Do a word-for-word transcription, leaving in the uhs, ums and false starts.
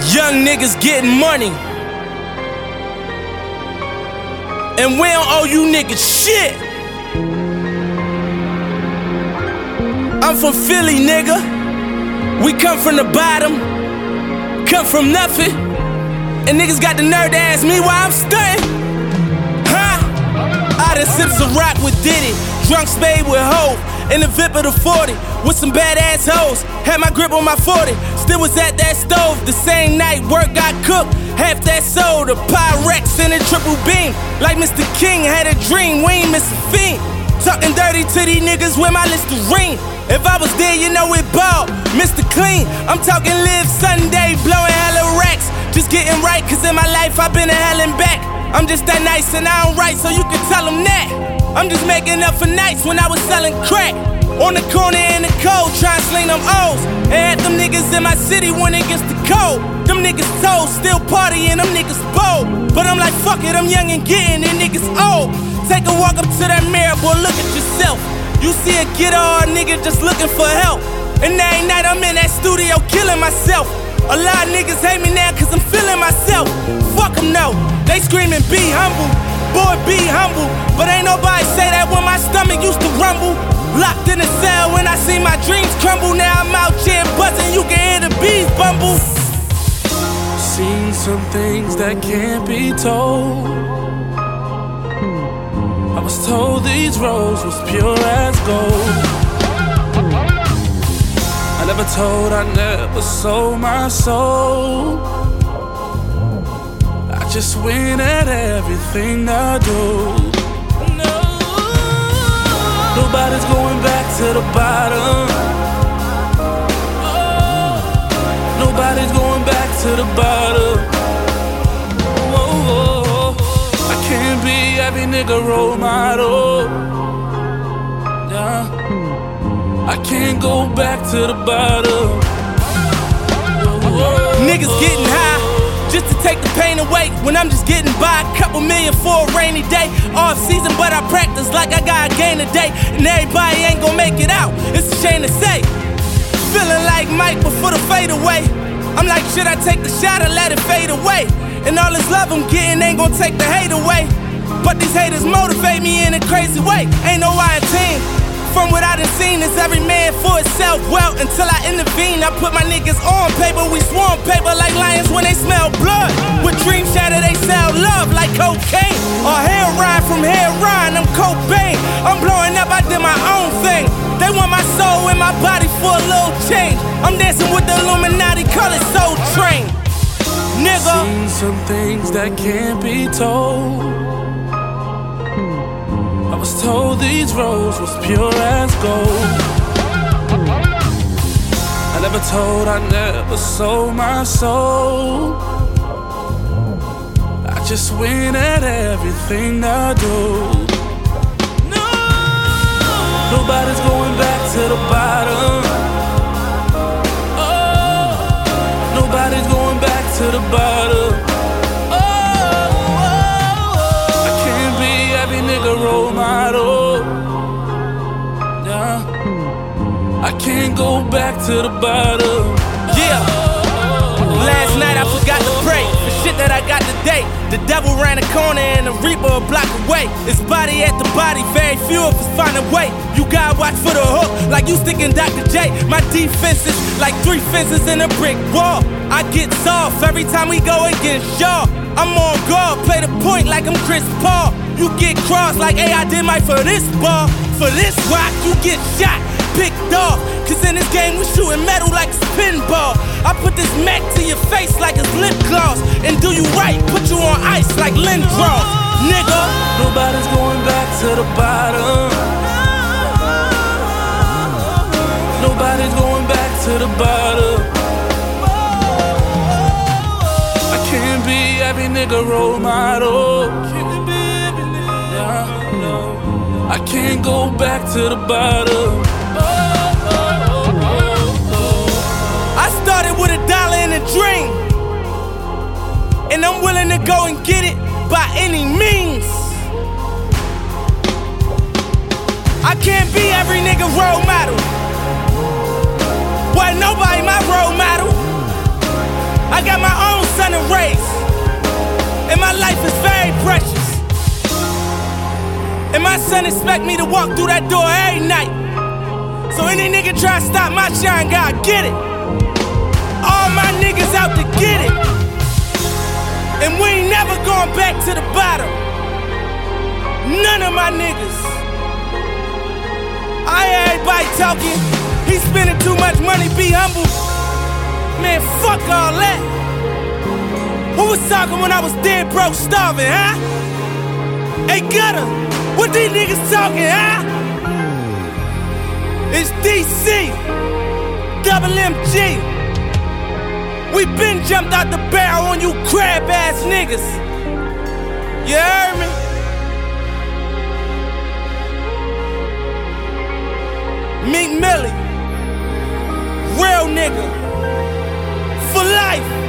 Young niggas getting money, and we don't owe you niggas shit. I'm from Philly, nigga. We come from the bottom, come from nothing, and niggas got the nerve to ask me why I'm stunting. Huh? I done sipped some rock with Diddy, drunk spade with Hov, in the V I P of the forty, with some badass hoes. Had my grip on my forty, still was at that stove. The same night work got cooked, half that sold. A Pyrex in a triple beam, like Mister King had a dream. We ain't miss a fiend, talking dirty to these niggas with my Listerine. If I was there, you know it ball, Mister Clean. I'm talking live Sunday, blowing hella racks, just getting right, cause in my life I've been to hell and back. I'm just that nice and I don't write, so you can tell them that. I'm just making up for nights when I was selling crack on the corner in the cold, trying to sling them O's. And had them niggas in my city when it gets the cold. Them niggas told, still partying, them niggas bold. But I'm like, fuck it, I'm young and getting it, niggas old. Take a walk up to that mirror, boy, look at yourself. You see a get hard nigga just looking for help. And every night I'm in that studio killing myself. A lot of niggas hate me now cause I'm feeling myself. Fuck them no, they screaming be humble, boy be humble. But ain't nobody say that when my stomach used to rumble. Locked in a cell when I see my dreams crumble. Now I'm out here buzzing, you can hear the bees bumble. Seen some things that can't be told. I was told these roads was pure as gold. I never told, I never sold my soul. I just win at everything I do. No, nobody's going back to the bottom. Nobody's going back to the bottom. Whoa, I can't be every nigga role model. Yeah. I can't go back to the bottom. Niggas getting high just to take the pain away, when I'm just getting by a couple million for a rainy day. Off season, but I practice like I got a game today. And everybody ain't gon' make it out, it's a shame to say. Feeling like Mike before the fade away. I'm like, should I take the shot or let it fade away? And all this love I'm getting ain't gon' take the hate away. But these haters motivate me in a crazy way. Ain't no I team. From what I done seen, is every man for itself. Well, until I intervene, I put my niggas on paper. We swarm paper like lions when they smell blood. With dreams shatter, they sell love like cocaine. Or heroin from heroin, I'm Cobain. I'm blowing up, I did my own thing. They want my soul in my body for a little change. I'm dancing with the Illuminati, call it Soul Train. Nigga. Seen some things that can't be told. I was told these roads was pure as gold. I never told, I never sold my soul. I just win at everything I do. No, nobody's going back to the bottom. Oh, nobody's going back to the bottom. Nigga role model. Yeah. I can't go back to the bottom. Yeah. Last night I forgot to pray for shit that I got today. The devil ran a corner and the reaper a block away. It's body at the body, very few of us find a way. You gotta watch for the hook, like you sticking Doctor J. My defense is like three fences in a brick wall. I get soft every time we go against y'all. I'm on guard, play the point like I'm Chris Paul. You get crossed like, hey, I did my for this ball. For this rock, you get shot, picked off. Cause in this game, we shooting metal like it's pinball. I put this Mac to your face like it's lip gloss. And do you right, put you on ice like Lindros, nigga. Nobody's going back to the bottom. Nobody's going back to the bottom. I can't be every nigga role model. I can't go back to the bottom. I started with a dollar and a dream, and I'm willing to go and get it by any means. I can't be every nigga role model. Boy, nobody my role model. I got my son expect me to walk through that door every night. So any nigga try to stop my shine, God, get it. All my niggas out to get it. And we ain't never going back to the bottom. None of my niggas. I hear everybody talking. He spending too much money, be humble. Man, fuck all that. Who was talking when I was dead broke starving, huh? Hey Gutter, what these niggas talking, huh? It's D C, double M G. We been jumped out the barrel on you crab ass niggas. You heard me? Meek Millie, real nigga, for life.